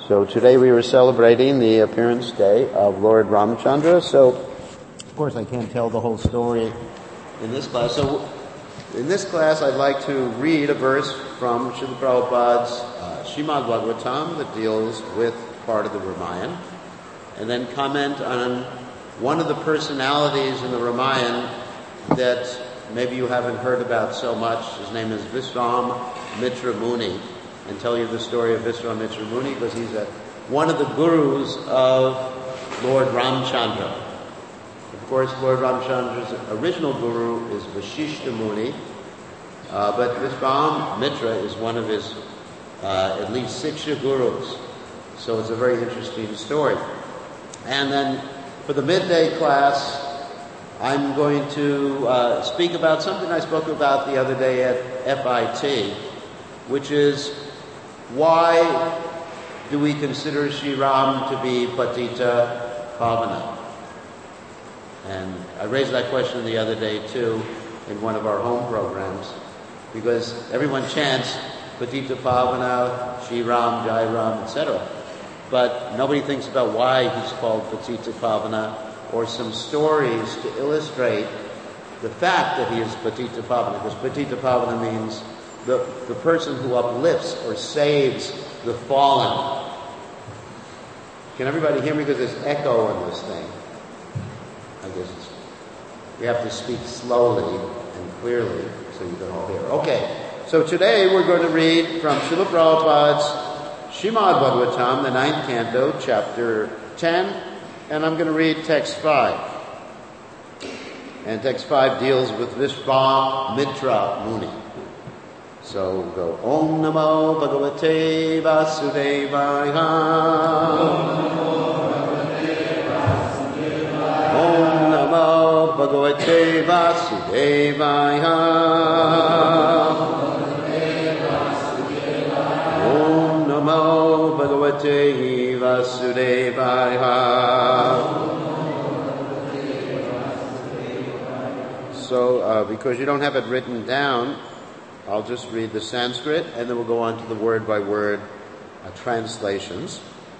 So today we were celebrating the appearance day of Lord Ramachandra. So, of course, I can't tell the whole story in this class. So, in this class, I'd like to read a verse from Srila Prabhupada's Srimad Bhagavatam that deals with part of the Ramayana, and then comment on one of the personalities in the Ramayana that maybe you haven't heard about so much. His name is Vishwamitra Muni, and tell you the story of Vishwamitra Muni because he's one of the gurus of Lord Ramchandra. Of course, Lord Ramchandra's original guru is Vashishta Muni, but Vishwamitra is one of his at least Siksha gurus. So it's a very interesting story. And then for the midday class, I'm going to speak about something I spoke about the other day at FIT, which is why do we consider Sri Ram to be Patita Pavana? And I raised that question the other day too in one of our home programs, because everyone chants Patita Pavana, Sri Ram, Jai Ram, etc. But nobody thinks about why he's called Patita Pavana, or some stories to illustrate the fact that he is Patita Pavana, because Patita Pavana means the person who uplifts or saves the fallen. Can everybody hear me? Because there's echo in this thing. I guess we have to speak slowly and clearly so you can all hear. Okay, so today we're going to read from Srila Prabhupada's Srimad Bhagavatam, the 9th canto, chapter 10, and I'm going to read text 5. And text 5 deals with Vishwamitra Muni. So we'll go, Om Namo Bhagavate Vasudevaya. Om Namo Bhagavate Vasudevaya. Om Namo Bhagavate Vasudevaya. So, because you don't have it written down, I'll just read the Sanskrit, and then we'll go on to the word-by-word translations.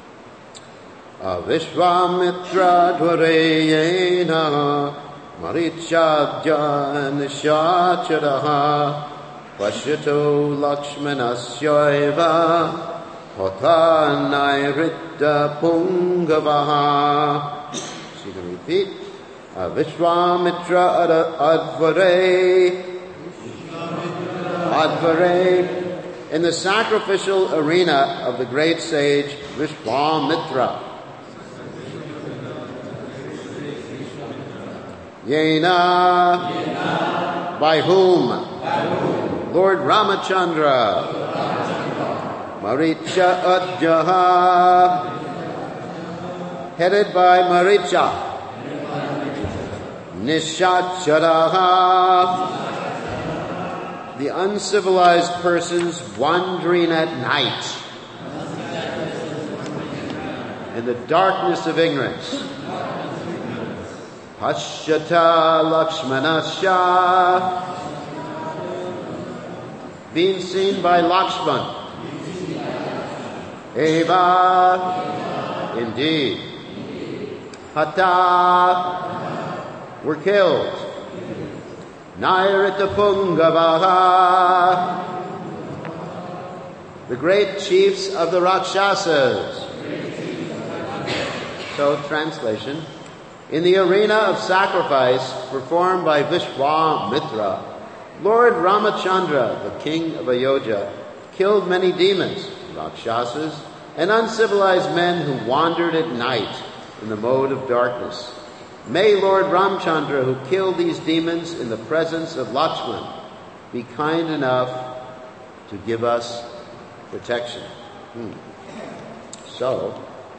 Vishwamitra dvareyena marichadya nishacharaha pashyato lakshmanasyaiva hotanairita pungavaha. So you can repeat. Vishwamitra Advare, in the sacrificial arena of the great sage Vishwamitra. Yena, by whom? Lord Ramachandra. Maricha Adjaha, headed by Maricha. Nishacharaha, the uncivilized persons wandering at night in the darkness of ignorance. Pashyata Lakshmanasya, being seen by Lakshman. Eva, indeed. Hata, were killed. Nairita Pungavaha, the great chiefs of the Rakshasas. So, translation. In the arena of sacrifice performed by Vishwamitra, Lord Ramachandra, the king of Ayodhya, killed many demons, Rakshasas, and uncivilized men who wandered at night in the mode of darkness. May Lord Ramchandra, who killed these demons in the presence of Lakshman, be kind enough to give us protection. So,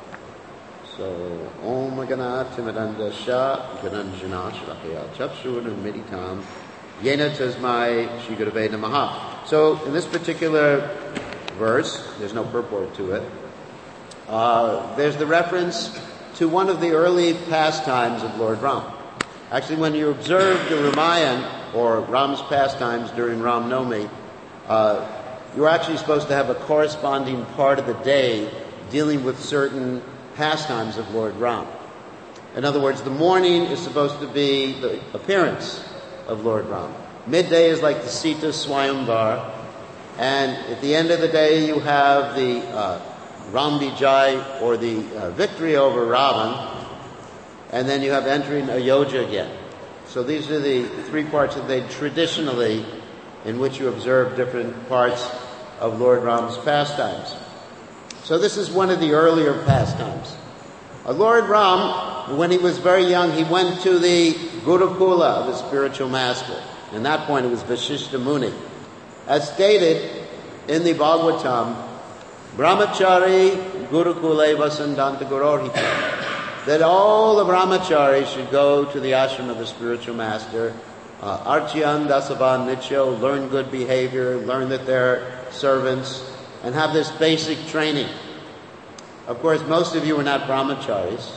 Om Ganat Timadanda Sha Gananjana Shlakaya Chapshurna Meditam Yena Tasmai Shri Gurave Namaha. So, in this particular verse, there's no purport to it, there's the reference to one of the early pastimes of Lord Ram. Actually, when you observe the Ramayana, or Ram's pastimes during Ram Navami, you're actually supposed to have a corresponding part of the day dealing with certain pastimes of Lord Ram. In other words, the morning is supposed to be the appearance of Lord Ram. Midday is like the Sita Swayamvar. And at the end of the day, you have the Ram Vijay, or the victory over Ravan. And then you have entering Ayodhya again. So these are the three parts of the day traditionally in which you observe different parts of Lord Ram's pastimes. So this is one of the earlier pastimes. Lord Ram, when he was very young, he went to the Gurukula of the spiritual master. At that point, it was Vasishtha Muni. As stated in the Bhagavatam, Brahmachari Gurukule Vasandanta Gurorhita, that all the brahmacharis should go to the ashram of the spiritual master, Archyan Dasavan Nityo, learn good behavior, learn that they're servants, and have this basic training. Of course, most of you are not brahmacharis.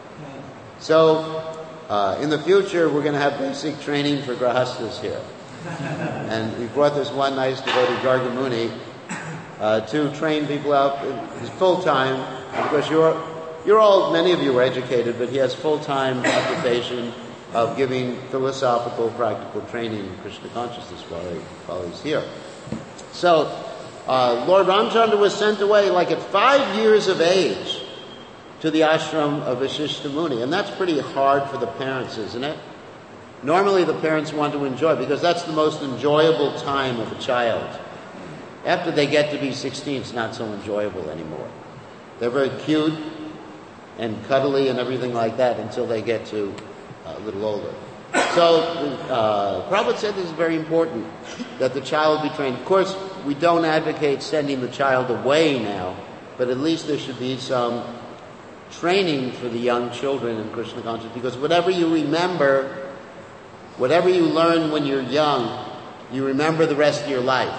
So, in the future, we're going to have basic training for grahastas here. And we brought this one nice devotee, Garga Muni, to train people out. He's full-time. Of course, you're all, many of you are educated, but he has full-time occupation of giving philosophical, practical training in Krishna consciousness while he's here. So, Lord Ramchandra was sent away like at 5 years of age to the ashram of Vasishtha Muni. And that's pretty hard for the parents, isn't it? Normally the parents want to enjoy, because that's the most enjoyable time of a child. After they get to be 16, it's not so enjoyable anymore. They're very cute and cuddly and everything like that until they get to a little older. So, Prabhupada said this is very important, that the child be trained. Of course, we don't advocate sending the child away now, but at least there should be some training for the young children in Krishna consciousness, because whatever you remember, whatever you learn when you're young, you remember the rest of your life.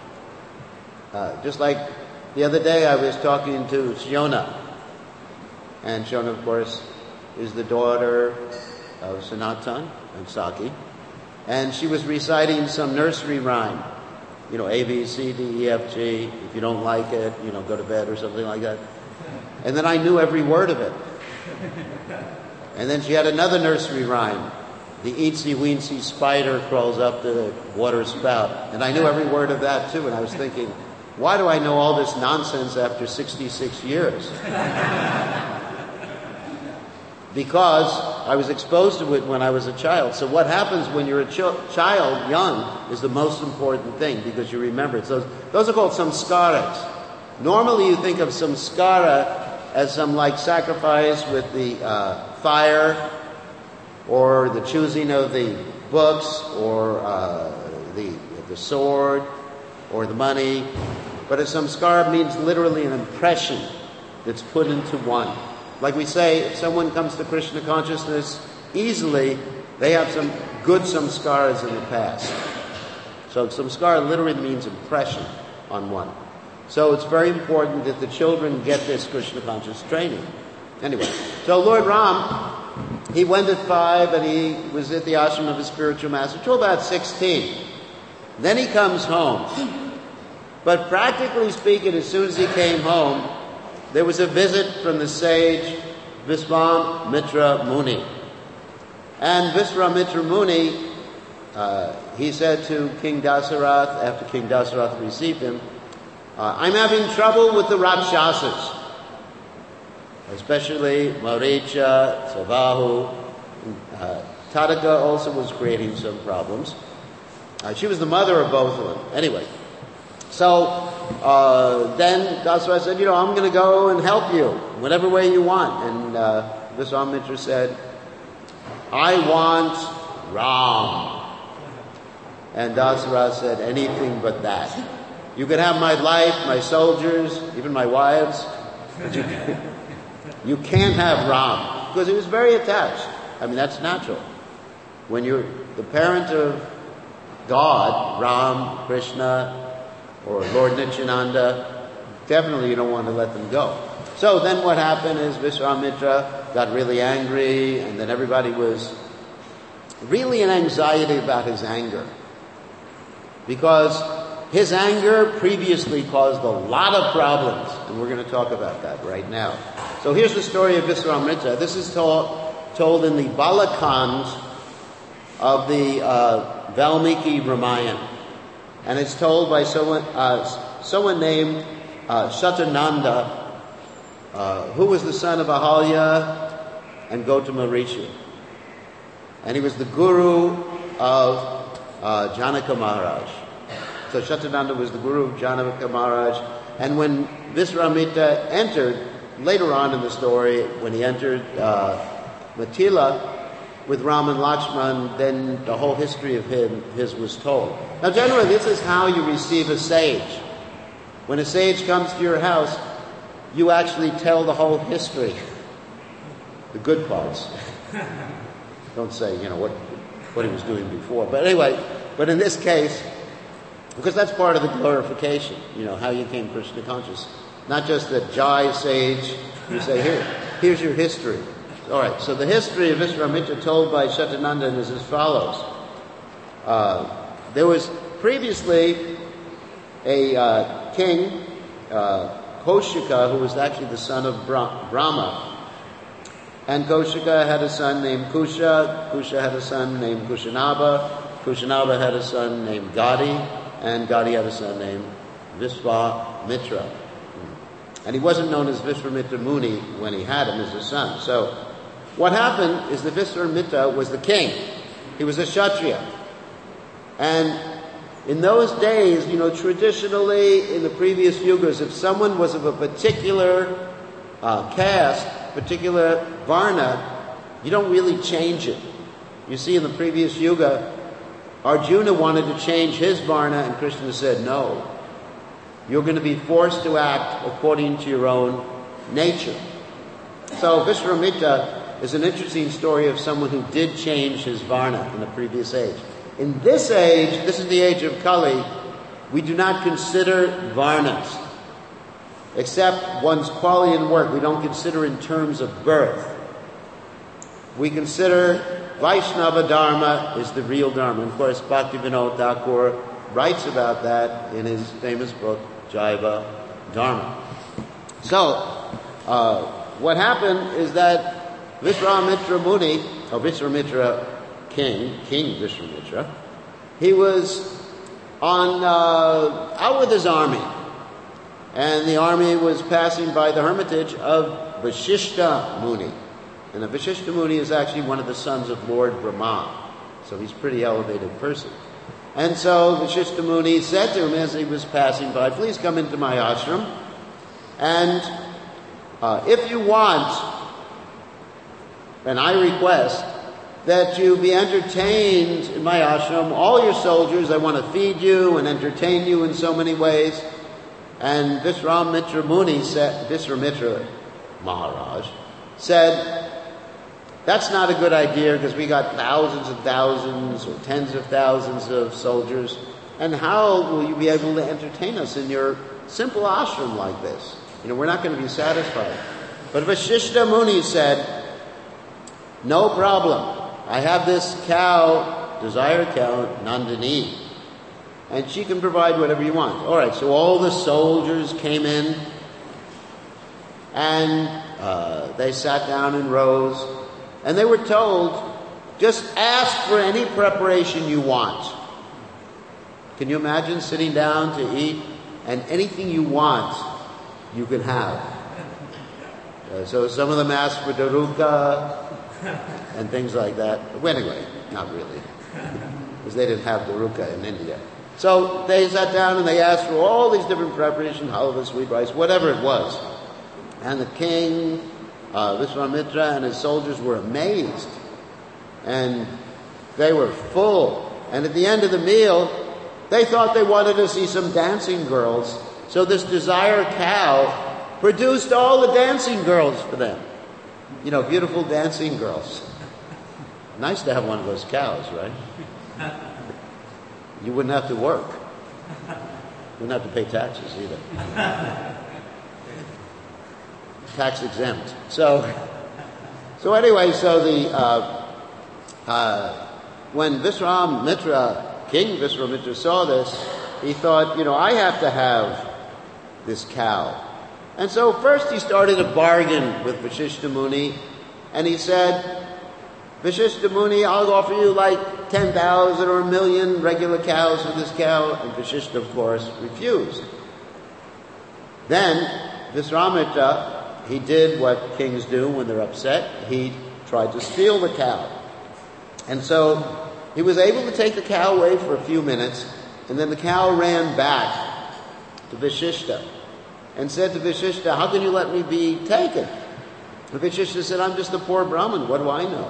Just like the other day I was talking to Shiona, and Shiona, of course, is the daughter of Sanatan and Saki, and she was reciting some nursery rhyme, A, B, C, D, E, F, G, if you don't like it, go to bed or something like that. And then I knew every word of it. And then she had another nursery rhyme, the eensy weensy spider crawls up the water spout, and I knew every word of that too, and I was thinking, why do I know all this nonsense after 66 years? Because I was exposed to it when I was a child. So what happens when you're a child, young, is the most important thing, because you remember it. So those are called samskaras. Normally you think of samskara as some like sacrifice with the fire, or the choosing of the books, or the sword, or the money. But a samskara means literally an impression that's put into one. Like we say, if someone comes to Krishna consciousness easily, they have some good samskaras in the past. So samskara literally means impression on one. So it's very important that the children get this Krishna conscious training. Anyway, so Lord Ram, he went at 5 and he was at the ashram of his spiritual master till about 16. Then he comes home. But practically speaking, as soon as he came home, there was a visit from the sage Visvamitra Muni. And Visvamitra Muni, he said to King Dasarath, after King Dasarath received him, I'm having trouble with the Rakshasas, especially Maricha, Savahu. Tadaka also was creating some problems. She was the mother of both of them. Anyway, so then Dasarath said, I'm going to go and help you whatever way you want. And Visvamitra said, I want Ram. And Dasarath said, anything but that. You can have my life, my soldiers, even my wives, but you can't have Ram, because he was very attached. I mean, that's natural. When you're the parent of God, Ram, Krishna, or Lord Nityananda, definitely you don't want to let them go. So then what happened is Visvamitra got really angry, and then everybody was really in anxiety about his anger. Because his anger previously caused a lot of problems, and we're going to talk about that right now. So here's the story of Viswamitra. This is told in the Balakans of the Valmiki Ramayana. And it's told by someone named Shatananda, who was the son of Ahalya and Gautama Rishi. And he was the guru of Janaka Maharaj. So Shatananda was the guru of Janaka Maharaj. And when Viswamitra entered, later on in the story, when he entered Mithila with Ram and Lakshman, then the whole history of his was told. Now generally, this is how you receive a sage. When a sage comes to your house, you actually tell the whole history. The good parts. Don't say, what he was doing before. But anyway, but in this case, because that's part of the glorification, how you became Krishna conscious. Not just the Jai sage, you say, here's your history. All right, so the history of Viswamitra told by Shatananda is as follows. There was previously a king, Kaushika, who was actually the son of Brahma. And Kaushika had a son named Kusha. Kusha had a son named Kushanaba. Kushanaba had a son named Gadi. And Gadi had a son named Viswamitra. And he wasn't known as Viswamitra Muni when he had him as a son. So what happened is that Viswamitra was the king. He was a Kshatriya. And in those days, traditionally in the previous yugas, if someone was of a particular caste, particular varna, you don't really change it. You see, in the previous yuga, Arjuna wanted to change his varna, and Krishna said, no. You're going to be forced to act according to your own nature. So Viswamitra is an interesting story of someone who did change his varna in the previous age. In this age, this is the age of Kali, we do not consider varnas, except one's quality and work. We don't consider in terms of birth. We consider Vaishnava Dharma is the real Dharma. And of course, Bhaktivinoda Thakur writes about that in his famous book, Jaiva Dharma. So, what happened is that Viswamitra Muni, or Viswamitra King Viswamitra, he was out with his army. And the army was passing by the hermitage of Vashishta Muni. And the Vashishta Muni is actually one of the sons of Lord Brahma. So he's a pretty elevated person. And so Vashishta Muni said to him as he was passing by, please come into my ashram. And if you want, and I request, that you be entertained in my ashram, all your soldiers, I want to feed you and entertain you in so many ways. And Viswamitra Muni said, Viswamitra Maharaj said, that's not a good idea because we got thousands and thousands or tens of thousands of soldiers. And how will you be able to entertain us in your simple ashram like this? We're not going to be satisfied. But Vashishta Muni said, no problem. I have this cow, desire cow, Nandini. And she can provide whatever you want. All right, so all the soldiers came in. And they sat down in rows. And they were told, just ask for any preparation you want. Can you imagine sitting down to eat and anything you want, you can have? So some of them asked for daruka and things like that. Well, anyway, not really, because they didn't have daruka in India. So they sat down and they asked for all these different preparations, halva, sweet rice, whatever it was. And the king, Viswamitra, and his soldiers were amazed. And they were full. And at the end of the meal, they thought they wanted to see some dancing girls. So this desire cow produced all the dancing girls for them. Beautiful dancing girls. Nice to have one of those cows, right? You wouldn't have to work. You wouldn't have to pay taxes either. Tax exempt. So anyway, when Viswamitra, King Viswamitra saw this, he thought, I have to have this cow. And so first he started a bargain with Vasishtha Muni, and he said, Vasishtha Muni, I'll offer you like 10,000 or 1,000,000 regular cows for this cow. And Vasishtha, of course, refused. Then Visvamitra, he did what kings do when they're upset. He tried to steal the cow. And so he was able to take the cow away for a few minutes, and then the cow ran back to Vasishtha and said to Vasishtha, how can you let me be taken? And Vasishtha said, I'm just a poor Brahmin, what do I know?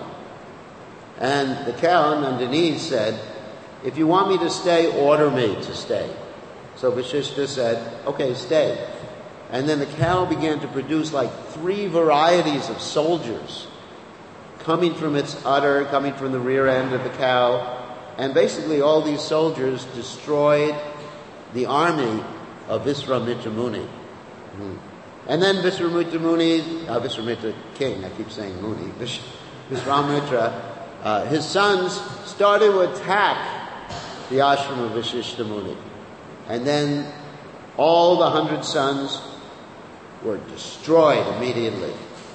And the cow, Nandini, said, if you want me to stay, order me to stay. So Vasishtha said, okay, stay. And then the cow began to produce like 3 varieties of soldiers coming from its udder, coming from the rear end of the cow. And basically all these soldiers destroyed the army of Visvamitra Muni. And then Visvamitra king, I keep saying Muni, Visvamitra, his sons started to attack the ashram of Vasishtha Muni. And then all the 100 sons were destroyed immediately.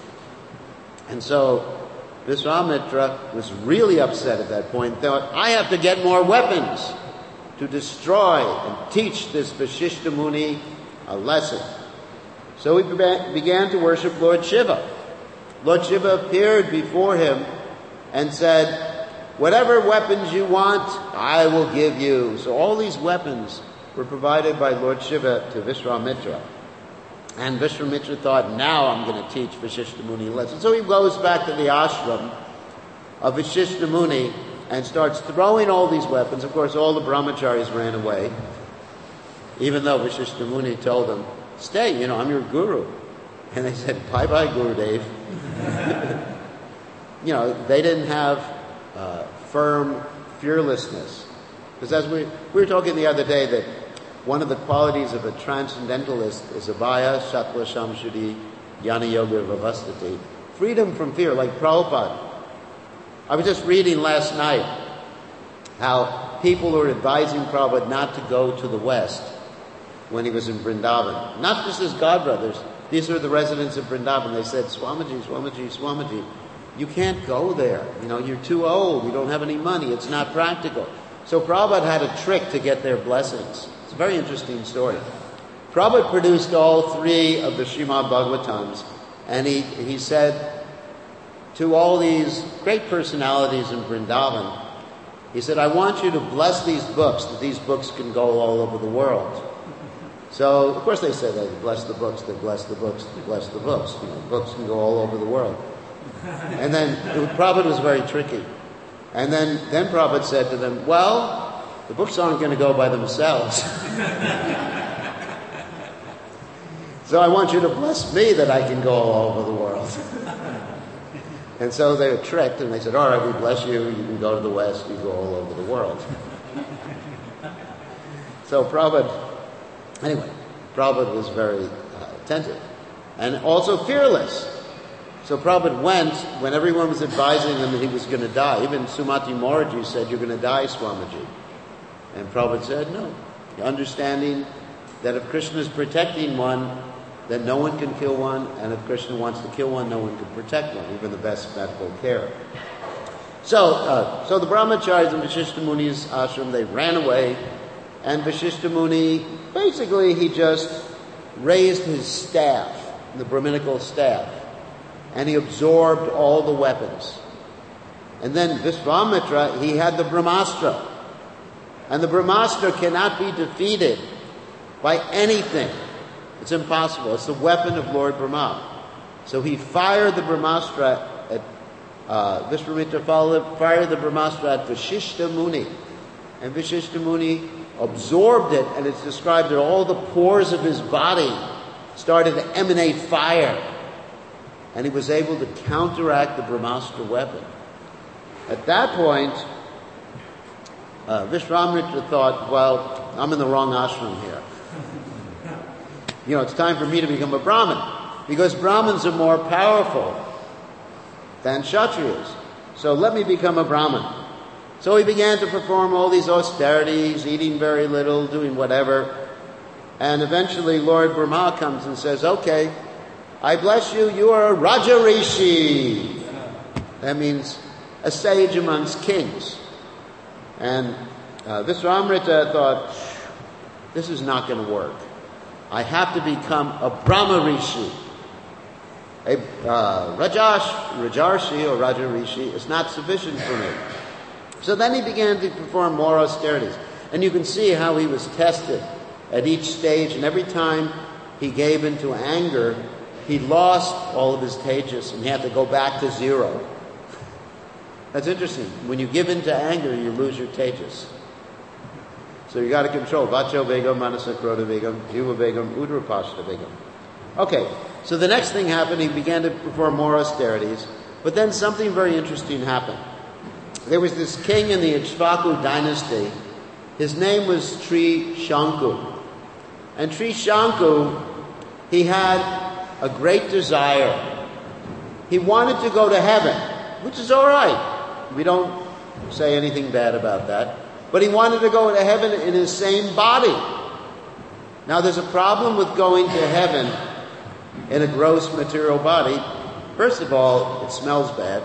And so Visvamitra was really upset at that point, thought, I have to get more weapons to destroy and teach this Vasishtha Muni a lesson. So he began to worship Lord Shiva. Lord Shiva appeared before him and said, whatever weapons you want, I will give you. So all these weapons were provided by Lord Shiva to Visvamitra. And Visvamitra thought, now I'm going to teach Vasishtha Muni a lesson. So he goes back to the ashram of Vasishtha Muni and starts throwing all these weapons. Of course, all the brahmacharis ran away, even though Vasishtha Muni told them, stay, I'm your guru. And they said, bye-bye, Gurudev. They didn't have firm fearlessness. Because as we were talking the other day that one of the qualities of a transcendentalist is abhaya, sattva, samshuddhi, jnana yoga, vavastati. Freedom from fear, like Prabhupada. I was just reading last night how people were advising Prabhupada not to go to the West when he was in Vrindavan. Not just his godbrothers. These are the residents of Vrindavan. They said, Swamiji, you can't go there. You're too old. You don't have any money. It's not practical. So Prabhupada had a trick to get their blessings. It's a very interesting story. Prabhupada produced all 3 of the Srimad Bhagavatams, and he said to all these great personalities in Vrindavan, he said, I want you to bless these books, that these books can go all over the world. So, of course they said, they bless the books, they bless the books, they bless the books. Books can go all over the world. And then Prabhupada was very tricky. And then Prabhupada said to them, well, the books aren't going to go by themselves. So I want you to bless me that I can go all over the world. And so they were tricked, and they said, all right, we bless you, you can go to the West, you go all over the world. So Prabhupada was very attentive and also fearless. So Prabhupada went when everyone was advising him that he was going to die. Even Sumati Moraji said, you're going to die, Swamiji. And Prabhupada said, no. Understanding that if Krishna is protecting one, then no one can kill one. And if Krishna wants to kill one, no one can protect one, even the best medical care. So the brahmacharis in Vasishtha Muni's ashram, they ran away. And Vasishtha Muni, basically he just raised his staff, the Brahminical staff, and he absorbed all the weapons. And then Visvamitra, he had the Brahmastra. And the Brahmastra cannot be defeated by anything. It's impossible. It's the weapon of Lord Brahma. So he fired the Brahmastra at, Visvamitra fired the Brahmastra at Vasishtha Muni. And Vasishtha Muni absorbed it, and it's described that all the pores of his body started to emanate fire. And he was able to counteract the Brahmastra weapon. At that point, Visvamitra thought, well, I'm in the wrong ashram here. It's time for me to become a Brahmin, because Brahmins are more powerful than Kshatriyas. So let me become a Brahmin. So he began to perform all these austerities, eating very little, doing whatever. And eventually Lord Brahma comes and says, okay, I bless you, you are a Raja Rishi. That means a sage amongst kings. And Visvamitra thought, this is not going to work. I have to become a Brahma Rishi. A Rajarshi or Raja Rishi is not sufficient for me. So then he began to perform more austerities. And you can see how he was tested at each stage. And every time he gave into anger, he lost all of his tejas and he had to go back to zero. That's interesting. When you give into anger, you lose your tejas. So you got to control. Vacho Vegam, Manasa Krodha Vegam, Jiva Vegam, Udrapashta Vegam. Okay, so the next thing happened, he began to perform more austerities. But then something very interesting happened. There was this king in the Ikshvaku dynasty. His name was Trishanku. And Trishanku, he had a great desire. He wanted to go to heaven, which is all right. We don't say anything bad about that. But he wanted to go to heaven in his same body. Now there's a problem with going to heaven in a gross material body. First of all, it smells bad.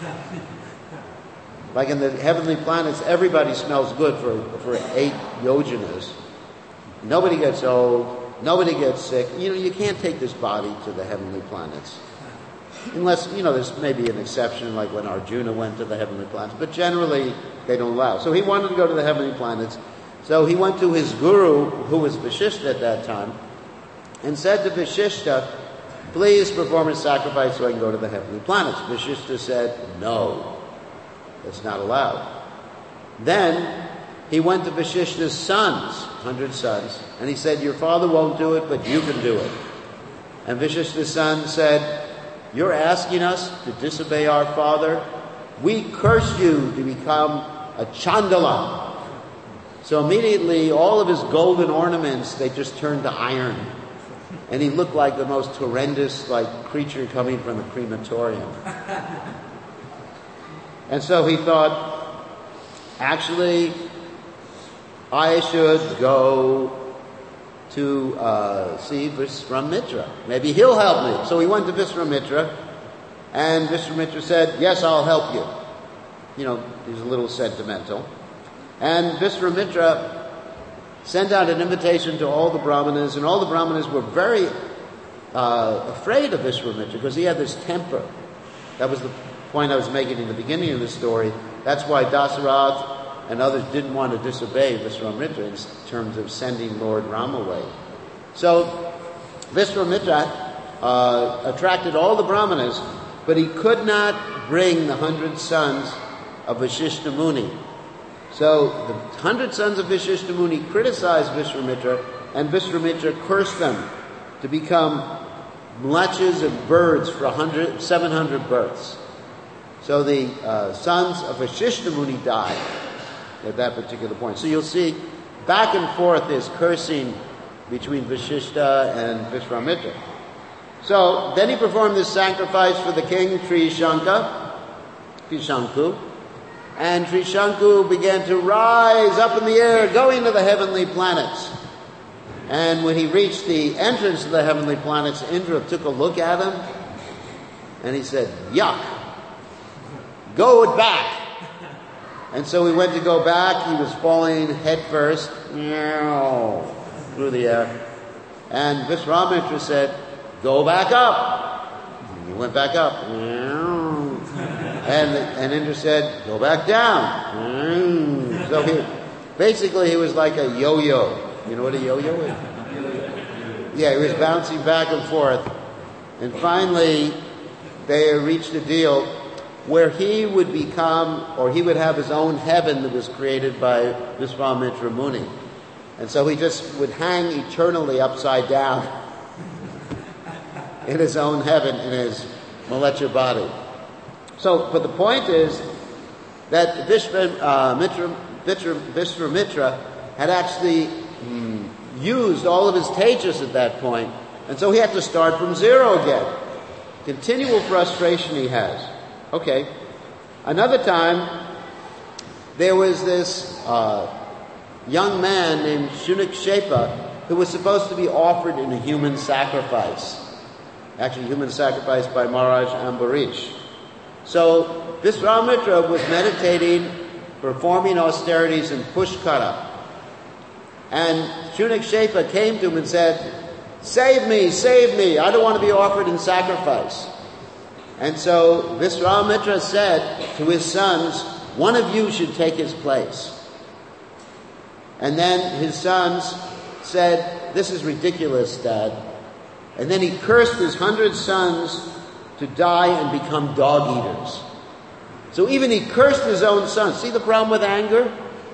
Like in the heavenly planets, everybody smells good for 8 yojanas. Nobody gets old. Nobody gets sick. You can't take this body to the heavenly planets. Unless, there's maybe an exception, like when Arjuna went to the heavenly planets. But generally, they don't allow. So he wanted to go to the heavenly planets. So he went to his guru, who was Vashishta at that time, and said to Vashishta, please perform a sacrifice so I can go to the heavenly planets. Vashishta said, no, that's not allowed. Then he went to Vashishta's sons, 100 sons, and he said, your father won't do it, but you can do it. And Vashishta's son said, you're asking us to disobey our father? We curse you to become a Chandala. So immediately all of his golden ornaments, they just turned to iron. And he looked like the most horrendous creature coming from the crematorium. And so he thought, actually, I should go to see Visvamitra. Maybe he'll help me. So he went to Visvamitra, and Visvamitra said, yes, I'll help you. He's a little sentimental. And Visvamitra sent out an invitation to all the Brahmanas, and all the Brahmanas were very afraid of Visvamitra because he had this temper. That was the point I was making in the beginning of the story. That's why Dasarath and others didn't want to disobey Visvamitra in terms of sending Lord Rama away. So Visvamitra attracted all the Brahmanas, but he could not bring the 100 sons of Vashishta Muni. So the 100 sons of Vashishta Muni criticized Visvamitra, and Visvamitra cursed them to become mlechas and birds for 700 births. So the sons of Vashishta Muni died at that particular point. So you'll see back and forth is cursing between Vashishta and Visvamitra. So then he performed this sacrifice for the king Trishanku, and Trishanku began to rise up in the air, going to the heavenly planets. And when he reached the entrance of the heavenly planets, Indra took a look at him, and he said, yuck, go back. And so he went to go back. He was falling head first through the air. And Visvamitra said, go back up. And he went back up. And Indra said, go back down. So he was like a yo-yo. You know what a yo-yo is? Yeah, he was bouncing back and forth. And finally, they reached a deal where he would become, or he would have his own heaven that was created by Visvamitra Muni. And so he just would hang eternally upside down in his own heaven, in his mlecha body. So, but the point is that Visvamitra had actually used all of his tejas at that point, and so he had to start from zero again. Continual frustration he has. Okay. Another time, there was this young man named Shunakshepa who was supposed to be offered in a human sacrifice. Actually, human sacrifice by Maharaj Ambarish. So Viswamitra was meditating, performing austerities in Pushkara. And Shunakshepa came to him and said, save me, I don't want to be offered in sacrifice. And so Viswamitra said to his sons, one of you should take his place. And then his sons said, this is ridiculous, Dad. And then he cursed his 100 sons to die and become dog eaters. So even he cursed his own sons. See the problem with anger?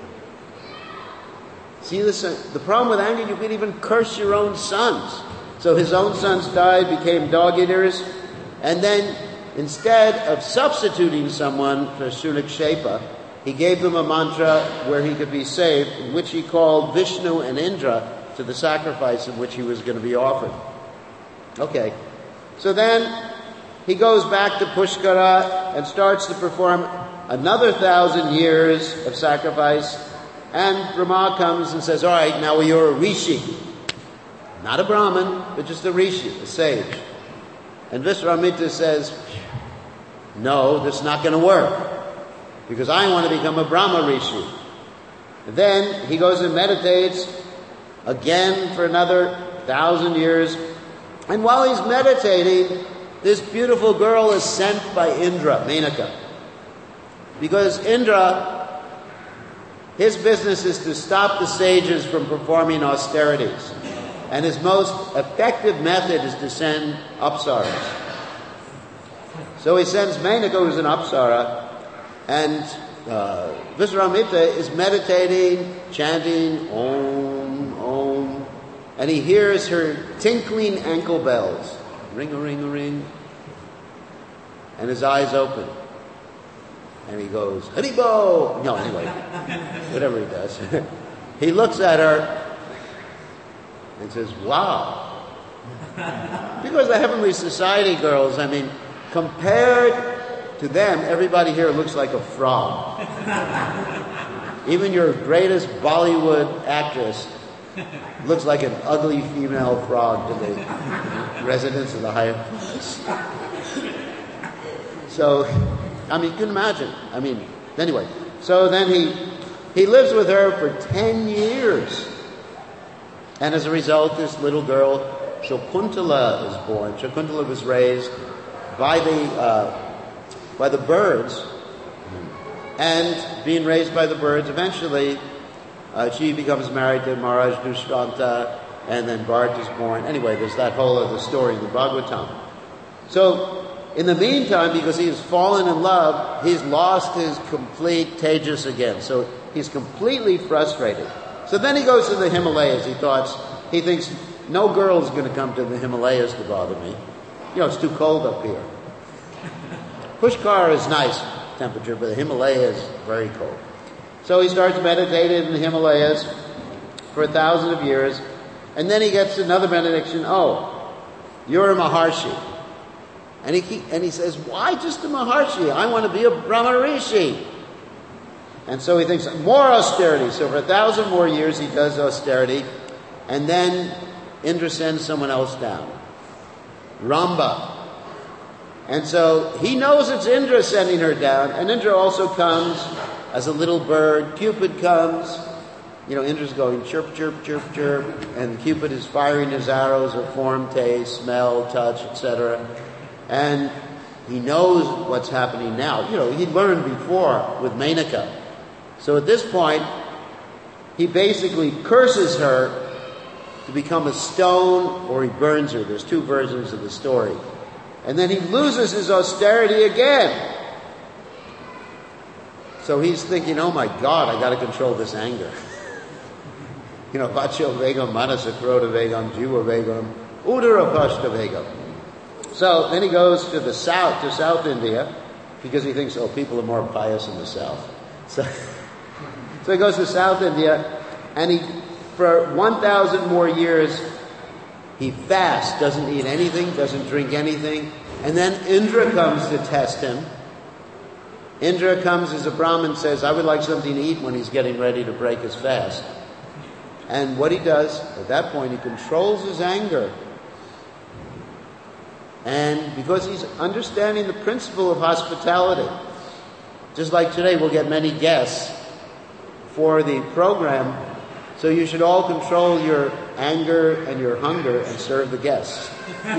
See the problem with anger? You can even curse your own sons. So his own sons died, became dog eaters. And then instead of substituting someone for Shunakshepa, he gave them a mantra where he could be saved, in which he called Vishnu and Indra to the sacrifice in which he was going to be offered. Okay, so then he goes back to Pushkara and starts to perform another 1,000 years of sacrifice. And Brahma comes and says, all right, now you're a rishi. Not a Brahmin, but just a rishi, a sage. And Viswamitra says, no, this is not going to work, because I want to become a Brahma rishi. And then he goes and meditates again for another 1,000 years. And while he's meditating, this beautiful girl is sent by Indra, Menaka. Because Indra, his business is to stop the sages from performing austerities. And his most effective method is to send apsaras. So he sends Menaka, who's an apsara, and Viswamitra is meditating, chanting Om, Om, and he hears her tinkling ankle bells. Ring-a-ring-a-ring. And his eyes open. And he goes, Haribo! No, anyway, whatever he does. He looks at her and says, wow. Because the Heavenly Society girls, I mean, compared to them, everybody here looks like a frog. Even your greatest Bollywood actress looks like an ugly female frog to the residents of the higher class. So, I mean, you can imagine. I mean, anyway. So then he lives with her for 10 years. And as a result, this little girl, Shakuntala, is born. Shakuntala was raised by the birds. And being raised by the birds, eventually she becomes married to Maharaj Dushranta, and then Bharat is born. Anyway, there's that whole other story in the Bhagavatam. So, in the meantime, because he has fallen in love, he's lost his complete tejas again. So he's completely frustrated. So then he goes to the Himalayas. He thinks, no girl's going to come to the Himalayas to bother me. You know, it's too cold up here. Pushkar is nice temperature, but the Himalayas is very cold. So he starts meditating in the Himalayas for 1,000 years, and then he gets another benediction. Oh, you're a Maharshi. And he says, why just a Maharshi? I want to be a Brahma Rishi. And so he thinks, more austerity. So for 1,000 more years he does austerity, and then Indra sends someone else down. Ramba. And so he knows it's Indra sending her down, and Indra also comes as a little bird. Cupid comes. You know, Indra's going chirp, chirp, chirp, chirp, and Cupid is firing his arrows of form, taste, smell, touch, etc. And he knows what's happening now. You know, he learned before with Menaka. So at this point, he basically curses her to become a stone, or he burns her. There's two versions of the story. And then he loses his austerity again. So he's thinking, oh my God, I got to control this anger. You know, Vacho Vegam, Manasa Krota Vegam, Jiva Vegam, Udara Pashta Vegam. So then he goes to the south, to South India, because he thinks, oh, people are more pious in the south. So he goes to South India, and for 1,000 more years, he fasts, doesn't eat anything, doesn't drink anything. And then Indra comes to test him. Indra comes as a Brahmin, says, I would like something to eat when he's getting ready to break his fast. And what he does, at that point, he controls his anger. And because he's understanding the principle of hospitality, just like today we'll get many guests for the program, so you should all control your anger and your hunger and serve the guests.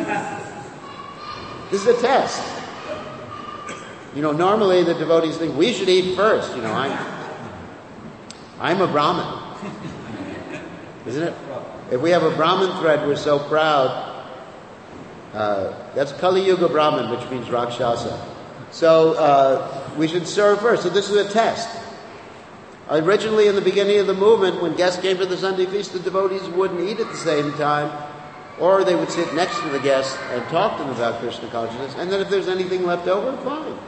This is a test. Normally the devotees think we should eat first. I'm a Brahmin. Isn't it? If we have a Brahmin thread, we're so proud. That's Kali Yuga Brahmin, which means Rakshasa. So we should serve first. So this is a test. Originally, in the beginning of the movement, when guests came to the Sunday feast, the devotees wouldn't eat at the same time, or they would sit next to the guests and talk to them about Krishna consciousness, and then if there's anything left over, fine.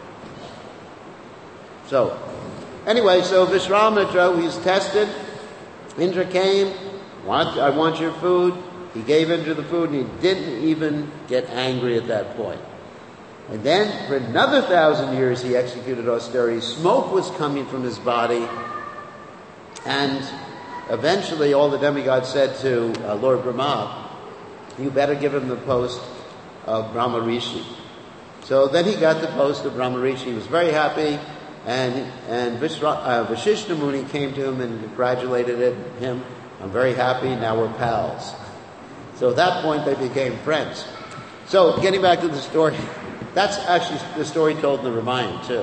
So, anyway, so Vishwamitra, he's tested. Indra came, I want your food. He gave Indra the food, and he didn't even get angry at that point. And then, for another 1,000 years, he executed austerity. Smoke was coming from his body. And eventually, all the demigods said to Lord Brahma, you better give him the post of Brahma Rishi. So then he got the post of Brahma Rishi. He was very happy. And Vashishta Muni came to him and congratulated him. I'm very happy. Now we're pals. So at that point, they became friends. So getting back to the story, that's actually the story told in the Ramayana too.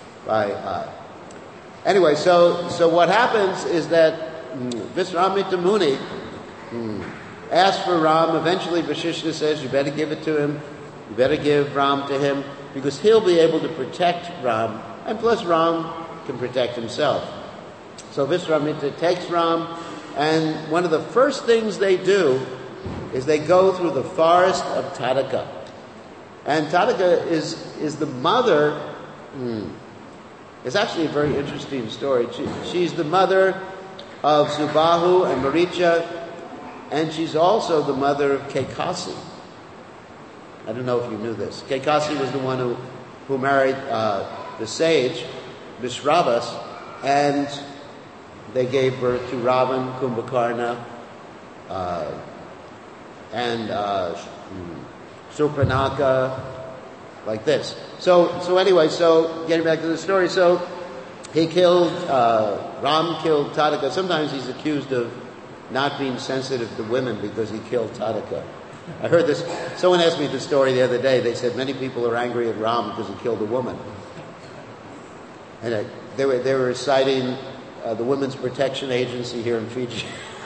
Anyway, so what happens is that Vishwamitra Muni asked for Ram. Eventually, Vashishta says, you better give it to him. You better give Ram to him because he'll be able to protect Ram. And plus, Ram can protect himself. So Vishwamitra takes Ram, and one of the first things they do is they go through the forest of Tadaka. And Tadaka is the mother. It's actually a very interesting story. She's the mother of Subahu and Maricha, and she's also the mother of Kekasi. I don't know if you knew this. Kekasi was the one who married the sage, Vishravas, and they gave birth to Ravan, Kumbhakarna, and Surpanaka, like this. So anyway, so getting back to the story, so he killed, Ram killed Tadaka. Sometimes he's accused of not being sensitive to women because he killed Tadaka. I heard this, someone asked me the story the other day. They said many people are angry at Ram because he killed a woman. And they were citing the Women's Protection Agency here in Fiji.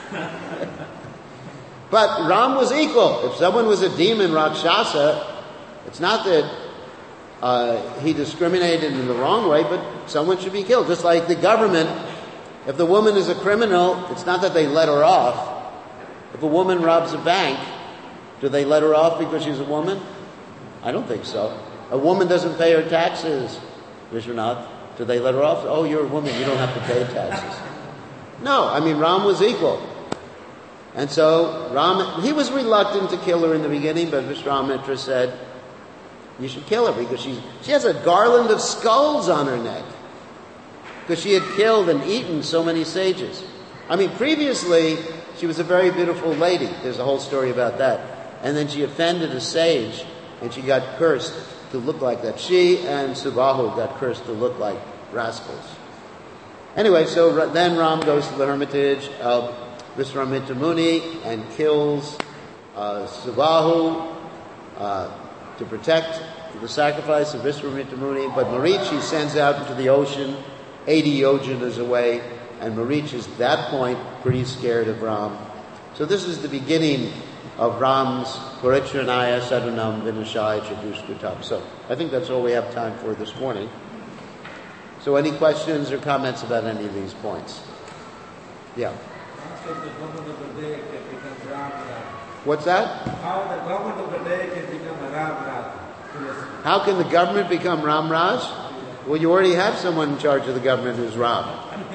But Ram was equal. If someone was a demon, Rakshasa, it's not that he discriminated in the wrong way, but someone should be killed. Just like the government, if the woman is a criminal, it's not that they let her off. If a woman robs a bank, do they let her off because she's a woman? I don't think so. A woman doesn't pay her taxes, Vishwanath. Do they let her off? Oh, you're a woman, you don't have to pay taxes. No, I mean, Ram was equal. And so Ram, he was reluctant to kill her in the beginning, but Vishwamitra said, you should kill her because she has a garland of skulls on her neck. Because she had killed and eaten so many sages. I mean, previously, she was a very beautiful lady. There's a whole story about that. And then she offended a sage, and she got cursed to look like that. She and Subahu got cursed to look like rascals. Anyway, so then Ram goes to the hermitage of Vishwamitra Muni and kills Subahu to protect the sacrifice of Vishwamitra Muni. But Marichi sends out into the ocean 80 yojanas away, and Marichi is at that point pretty scared of Ram. So this is the beginning of Ram's Parichanaya Sadhanam Vinashaya Chadushkutam. So I think that's all we have time for this morning. So any questions or comments about any of these points? Yeah. How the government of the day can become Ram Raj? What's that? How the government of the day can become a Ram Raj? How can the government become Ram Raj? Well, you already have someone in charge of the government who's Ram.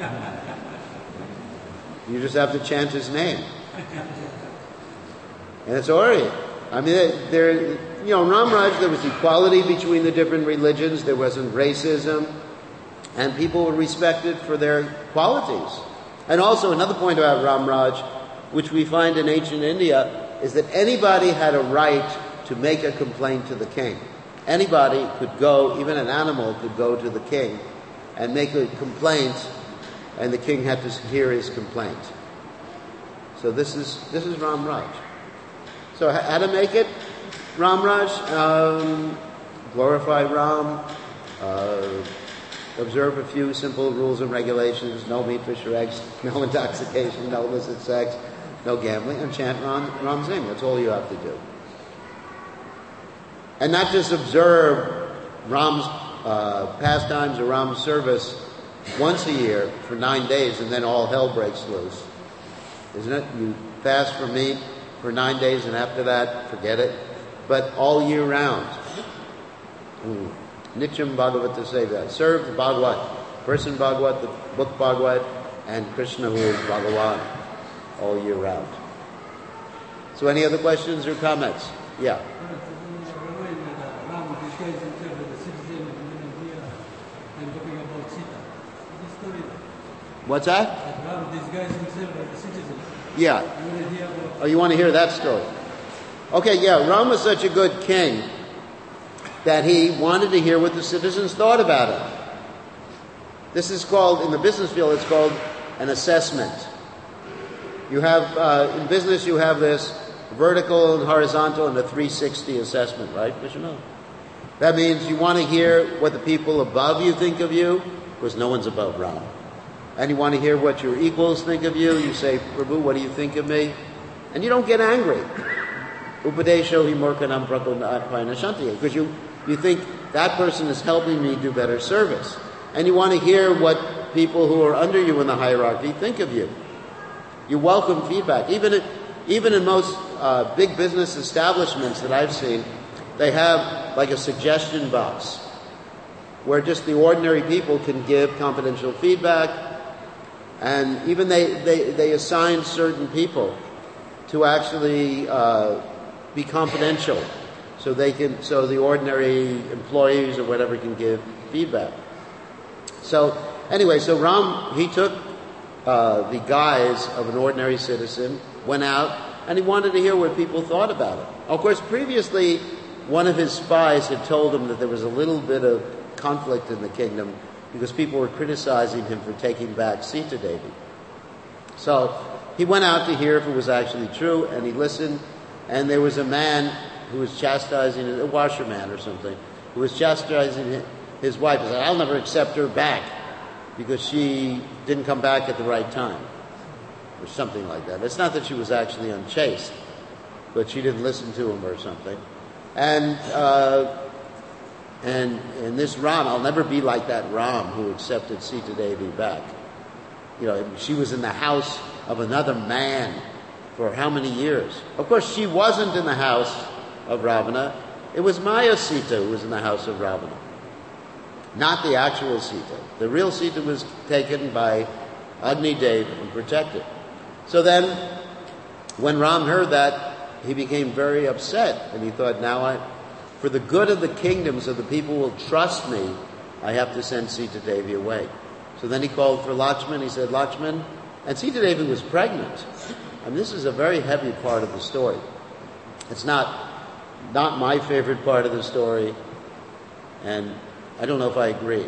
You just have to chant his name. And it's already, I mean, Ram Raj, there was equality between the different religions. There wasn't racism. and people were respected for their qualities. And also another point about Ram Raj, which we find in ancient India, is that anybody had a right to make a complaint to the king. Anybody could go, even an animal could go to the king and make a complaint, and the king had to hear his complaint. So this is Ram Raj. So how to make it? Ram Raj, glorify Ram, observe a few simple rules and regulations: no meat, fish, or eggs, no intoxication, no illicit sex, no gambling, and chant Ram's name. That's all you have to do. And not just observe Ram's pastimes or Ram's service once a year for 9 days and then all hell breaks loose. Isn't it? You fast from meat for 9 days and after that, forget it. But all year round. Nityam Bhagavata Seva. Serve the Bhagavat, person Bhagavat, the book Bhagavat, and Krishna, who is Bhagavan, all year round. So any other questions or comments? Yeah. What's that? Ram disguised himself as a citizen. Yeah. Oh, you want to hear that story? Okay, yeah. Ram was such a good king that he wanted to hear what the citizens thought about him. This is called, in the business field, it's called an assessment. You have, in business, you have this vertical and horizontal and a 360 assessment, right, Vishnu? That means you want to hear what the people above you think of you, because no one's above Ram. And you want to hear what your equals think of you. You say, Prabhu, what do you think of me? And you don't get angry. Upadesho hi murkanam prakonapayana shanti. Because you think that person is helping me do better service. And you want to hear what people who are under you in the hierarchy think of you. You welcome feedback. Even in most big business establishments that I've seen, they have like a suggestion box where just the ordinary people can give confidential feedback. And even they assign certain people to actually be confidential, so the ordinary employees or whatever can give feedback. So anyway, so Ram, he took the guise of an ordinary citizen, went out, and he wanted to hear what people thought about it. Of course, previously, one of his spies had told him that there was a little bit of conflict in the kingdom because people were criticizing him for taking back Sita Devi. So he went out to hear if it was actually true, and he listened, and there was a man who was chastising, a washerman or something, who was chastising his wife. He said, I'll never accept her back because she didn't come back at the right time, or something like that. It's not that she was actually unchaste, but she didn't listen to him or something. And this Ram, I'll never be like that Ram who accepted Sita Devi back. You know, she was in the house of another man for how many years? Of course, she wasn't in the house of Ravana. It was Maya Sita who was in the house of Ravana, not the actual Sita. The real Sita was taken by Agni Dev and protected. So then, when Ram heard that, he became very upset, and he thought, now for the good of the kingdom, so the people will trust me, I have to send Sita Devi away. So then he called for Lakshman. He said, Lakshman, and Sita Devi was pregnant. And this is a very heavy part of the story. It's not my favorite part of the story, and I don't know if I agree.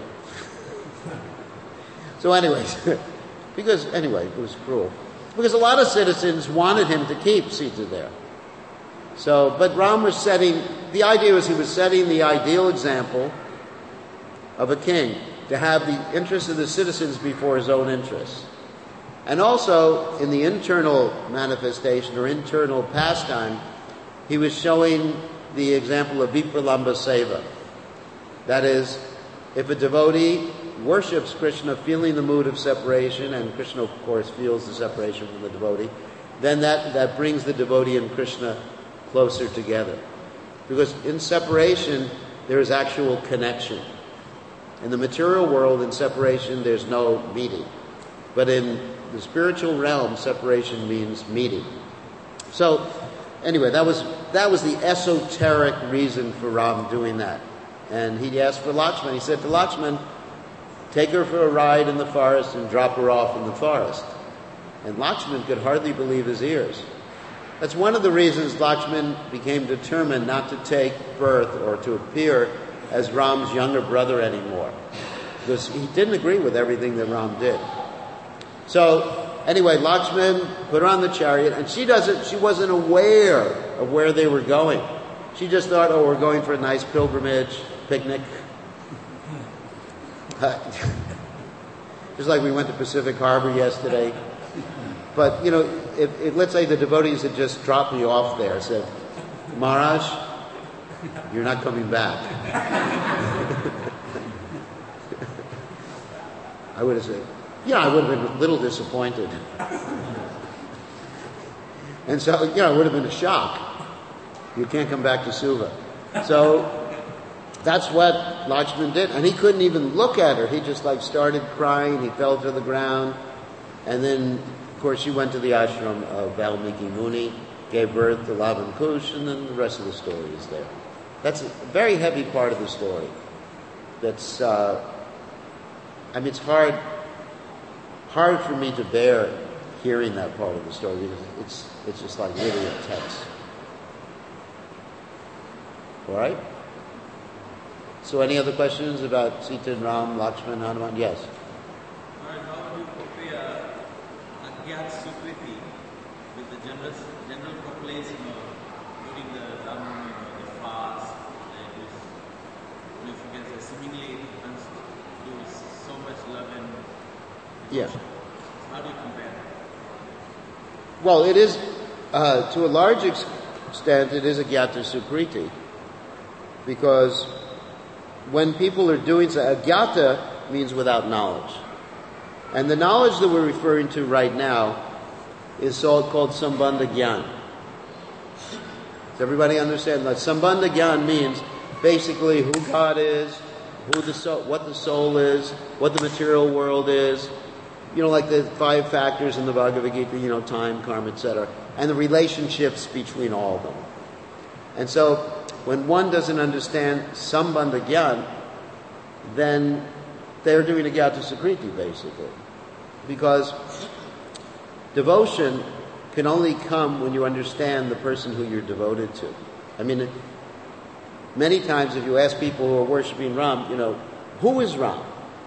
So anyways, it was cruel. Because a lot of citizens wanted him to keep Sita there. So, but Ram was the idea was he was setting the ideal example of a king, to have the interests of the citizens before his own interests. And also, in the internal manifestation or internal pastime, he was showing the example of Vipralamba Seva. That is, if a devotee worships Krishna feeling the mood of separation, and Krishna, of course, feels the separation from the devotee, then that brings the devotee and Krishna closer together. Because in separation, there is actual connection. In the material world, in separation, there's no meeting. But in the spiritual realm, separation means meeting. So, anyway, that was the esoteric reason for Ram doing that. And he asked for Lakshman. He said to Lakshman, take her for a ride in the forest and drop her off in the forest. And Lakshman could hardly believe his ears. That's one of the reasons Lakshman became determined not to take birth or to appear as Ram's younger brother anymore, because he didn't agree with everything that Ram did. So anyway, Lakshman put her on the chariot, and she wasn't aware of where they were going. She just thought, we're going for a nice pilgrimage, picnic. Just like we went to Pacific Harbor yesterday. But, if let's say the devotees had just dropped me off there, said, Maharaj, you're not coming back. I would have said, I would have been a little disappointed. And so, it would have been a shock. You can't come back to Suva. So, that's what Lakshman did. And he couldn't even look at her. He just started crying. He fell to the ground. And then, of course, she went to the ashram of Valmiki Muni, gave birth to Lavan Kush, and then the rest of the story is there. That's a very heavy part of the story. That's, it's hard for me to bear hearing that part of the story, because it's just really intense. All right? So any other questions about Sita and Ram, Lakshman, Hanuman? Yes? How would you portray Agyat Sukriti with the general population during the Ram, the fast, and if you can say seemingly do so much love and Yes. How do you compare that? Well, it is, to a large extent, it is Agyata Sukriti, because when people are doing so, Agyata means without knowledge. And the knowledge that we're referring to right now is called Sambandha Gyan. Does everybody understand that? Sambandha Gyan means basically who God is, what the soul is, what the material world is, like the 5 factors in the Bhagavad Gita, time, karma, etc., and the relationships between all of them. And so, when one doesn't understand Sambandha Gyan, then they're doing Agyata Sukriti, basically. Because devotion can only come when you understand the person who you're devoted to. Many times if you ask people who are worshipping Ram, who is Ram?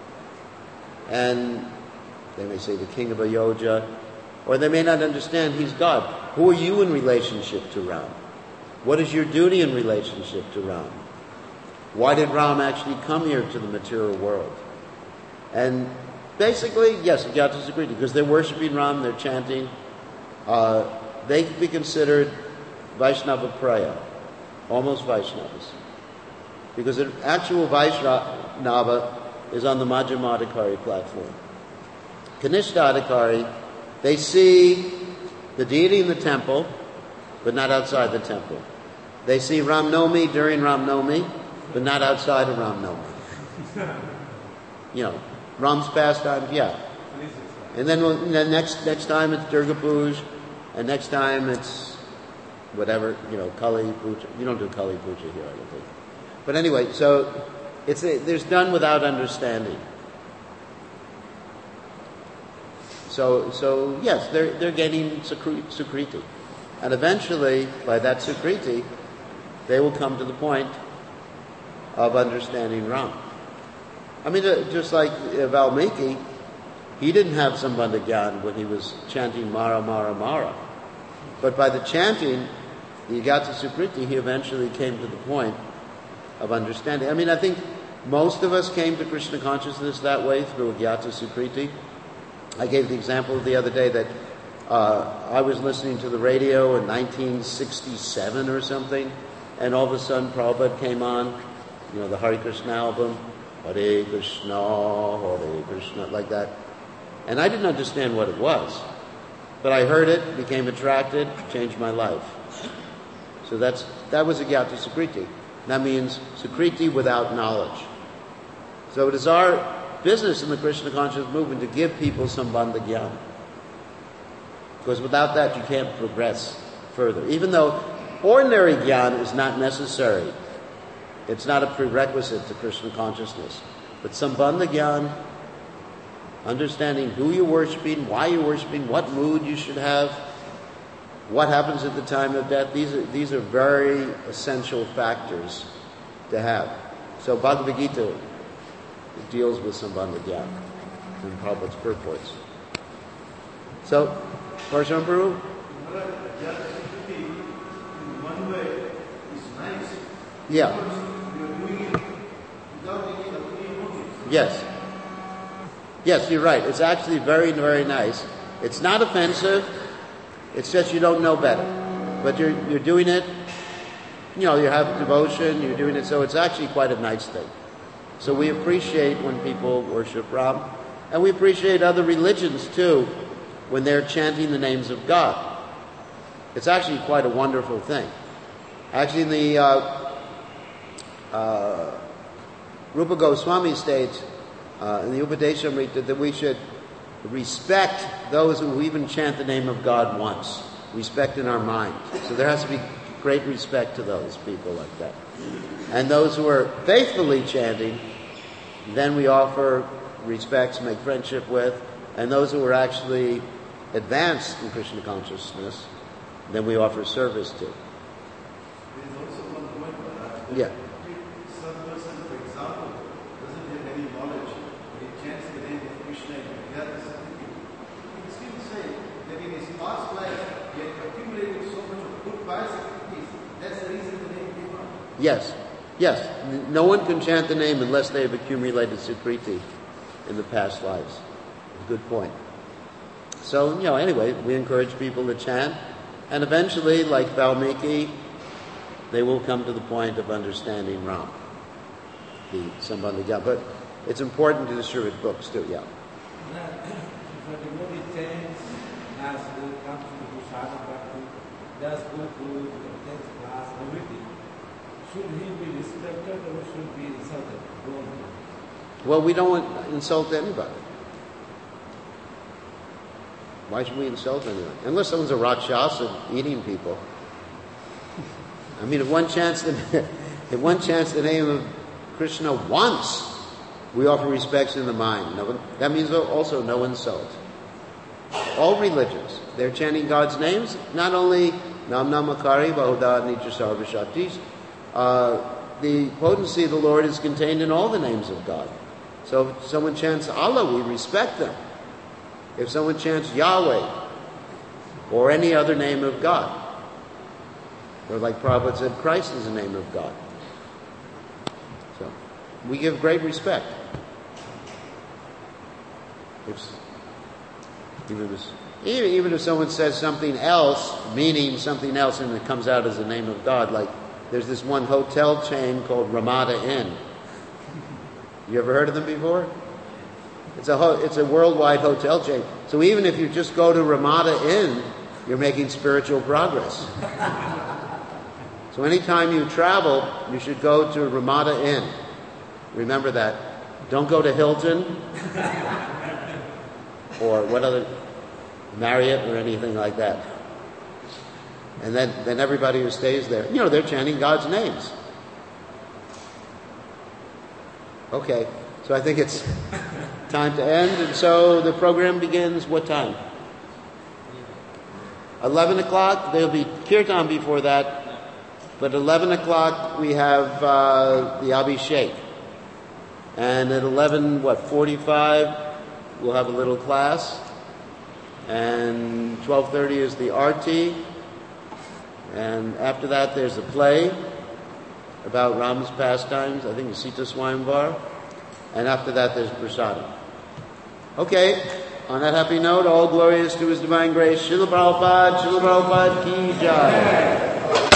And they may say the king of Ayodhya, or they may not understand he's God. Who are you in relationship to Ram? What is your duty in relationship to Ram? Why did Ram actually come here to the material world? And basically, yes, Agyata Sukriti, because they're worshipping Ram, they're chanting. They could be considered Vaishnava Praya, almost Vaishnavas. Because the actual Vaishnava is on the Madhyamadikari platform. Kanishta they see the deity in the temple, but not outside the temple. They see Ram Nomi during Ram Nomi, but not outside of Ram Nomi. Ram's pastimes, yeah. And then next time it's Durga Puja, and next time it's whatever, Kali Puja. You don't do Kali Puja here, I don't think. But anyway, so there's done without understanding. So yes, they're getting Sukriti. And eventually, by that Sukriti, they will come to the point of understanding Ram. Just like Valmiki, he didn't have Sambandha Gyan when he was chanting Mara, Mara, Mara. But by the chanting, the Agyata Sukriti, he eventually came to the point of understanding. I think most of us came to Krishna consciousness that way, through Agyata Sukriti. I gave the example the other day that I was listening to the radio in 1967 or something, and all of a sudden Prabhupada came on, the Hare Krishna album, Hare Krishna, like that. And I didn't understand what it was. But I heard it, became attracted, changed my life. So that was Agyata Sukriti. That means Sukriti without knowledge. So it is our business in the Krishna consciousness movement to give people Sambandha Gyan. Because without that you can't progress further. Even though ordinary Gyan is not necessary. It's not a prerequisite to Krishna consciousness. But Sambandha Gyan understanding who you're worshiping, why you're worshiping, what mood you should have, what happens at the time of death. These are very essential factors to have. So Bhagavad Gita deals with Sambandha Gyan in Prabhupada's purports. So, Parashurama Prabhu? In one way, is nice. Yeah. You're doing it without any ulterior motives. Yes. Yes, you're right. It's actually very, very nice. It's not offensive. It's just you don't know better. But you're doing it, you have devotion, you're doing it, so it's actually quite a nice thing. So we appreciate when people worship Ram, and we appreciate other religions too when they're chanting the names of God. It's actually quite a wonderful thing. Actually, in the Rupa Goswami states in the Upadeshamrita that we should respect those who even chant the name of God once. Respect in our mind. So there has to be great respect to those people like that. And those who are faithfully chanting, then we offer respects, make friendship with. And those who are actually advanced in Krishna consciousness, then we offer service to. There is also one point that Yeah. if some person, for example, doesn't have any knowledge, but he chants the name of Krishna and Vidya Sattva, he can still say that in his past life he had accumulated so much of good pious activities. That's the reason the name came out. Yes. Yes. No one can chant the name unless they have accumulated Sukriti in the past lives. Good point. So, anyway, we encourage people to chant. And eventually, like Valmiki, they will come to the point of understanding Ram, the Sambandha Gyan. But it's important to distribute books too, yeah. If a devotee chants, comes to the sadhana bhakti, does go through the 10th class, everything, should he be respected or should be insulted? Well, we don't insult anybody. Why should we insult anyone? Unless someone's a Rakshasa eating people. I mean, if one chants the name of Krishna once, we offer respects in the mind. That means also no insult. All religions, they're chanting God's names, not only Nam Namakari Bahuda Nitra Sarva Shaktis. The potency of the Lord is contained in all the names of God. So if someone chants Allah, we respect them. If someone chants Yahweh or any other name of God, or like Prabhupada said, Christ is the name of God. So we give great respect. Even if someone says something else, meaning something else, and it comes out as the name of God, like there's this one hotel chain called Ramada Inn. You ever heard of them before? It's a worldwide hotel chain. So even if you just go to Ramada Inn, you're making spiritual progress. So anytime you travel, you should go to Ramada Inn. Remember that. Don't go to Hilton or what other, Marriott or anything like that. And then everybody who stays there, they're chanting God's names. Okay, so I think it's time to end. And so the program begins what time? 11 o'clock. There'll be kirtan before that. But 11 o'clock we have the Abhishek. And at 11:45 we'll have a little class. And 12:30 is the Arti. And after that there's a play about Rama's pastimes. I think it's Sita Swayamvar. And after that there's Prasadam. Okay, on that happy note, all glory is to His divine grace. Srila Prabhupada ki jai.